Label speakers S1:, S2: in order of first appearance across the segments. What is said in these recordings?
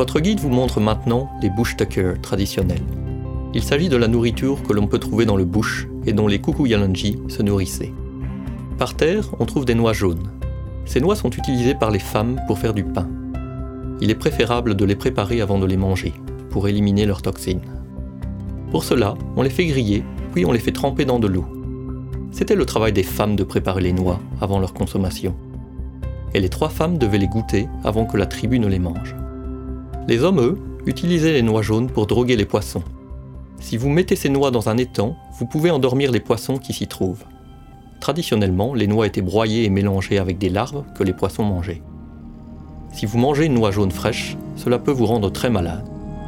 S1: Votre guide vous montre maintenant les bush tucker traditionnels. Il s'agit de la nourriture que l'on peut trouver dans le bush et dont les Kuku-Yalanji se nourrissaient. Par terre, on trouve des noix jaunes. Ces noix sont utilisées par les femmes pour faire du pain. Il est préférable de les préparer avant de les manger, pour éliminer leurs toxines. Pour cela, on les fait griller, puis on les fait tremper dans de l'eau. C'était le travail des femmes de préparer les noix avant leur consommation. Et les 3 femmes devaient les goûter avant que la tribu ne les mange. Les hommes, eux, utilisaient les noix jaunes pour droguer les poissons. Si vous mettez ces noix dans un étang, vous pouvez endormir les poissons qui s'y trouvent. Traditionnellement, les noix étaient broyées et mélangées avec des larves que les poissons mangeaient. Si vous mangez une noix jaune fraîche, cela peut vous rendre très malade.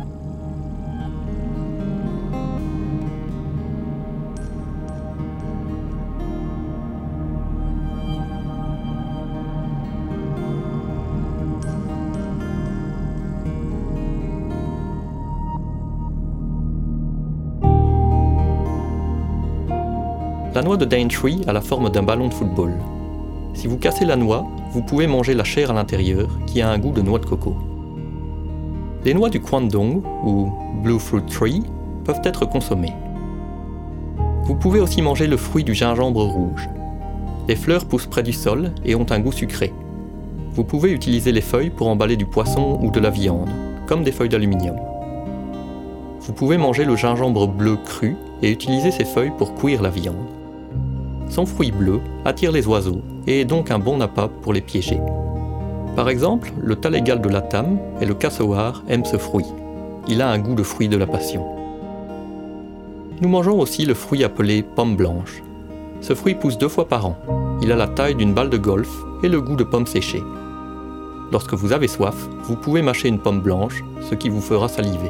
S1: La noix de Daintree a la forme d'un ballon de football. Si vous cassez la noix, vous pouvez manger la chair à l'intérieur, qui a un goût de noix de coco. Les noix du Kwandong, ou Blue Fruit Tree, peuvent être consommées. Vous pouvez aussi manger le fruit du gingembre rouge. Les fleurs poussent près du sol et ont un goût sucré. Vous pouvez utiliser les feuilles pour emballer du poisson ou de la viande, comme des feuilles d'aluminium. Vous pouvez manger le gingembre bleu cru et utiliser ces feuilles pour cuire la viande. Son fruit bleu attire les oiseaux et est donc un bon appât pour les piéger. Par exemple, le talégal de Latam et le cassowar aiment ce fruit. Il a un goût de fruit de la passion. Nous mangeons aussi le fruit appelé pomme blanche. Ce fruit pousse 2 fois par an. Il a la taille d'une balle de golf et le goût de pomme séchée. Lorsque vous avez soif, vous pouvez mâcher une pomme blanche, ce qui vous fera saliver.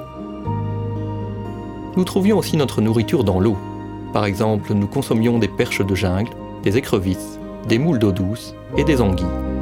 S1: Nous trouvions aussi notre nourriture dans l'eau. Par exemple, nous consommions des perches de jungle, des écrevisses, des moules d'eau douce et des anguilles.